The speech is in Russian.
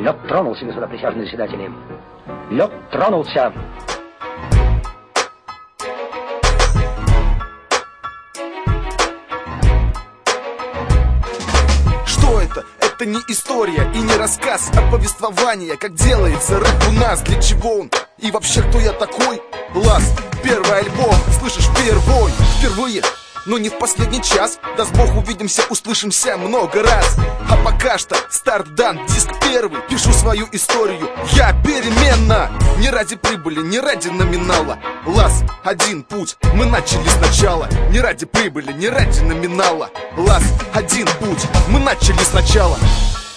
Лед тронулся, господа присяжные заседатели. Лед тронулся. Что это? Это не история и не рассказ, а повествование, как делается рэп у нас, для чего он и вообще кто я такой. Ласт, первый альбом, слышишь, впервые, но не в последний час. Даст Бог, увидимся, услышимся много раз. А пока что старт дан, диск первый. Пишу свою историю, я переменно. Не ради прибыли, не ради номинала. Лаз, один путь, мы начали сначала. Не ради прибыли, не ради номинала. Лаз, один путь, мы начали сначала.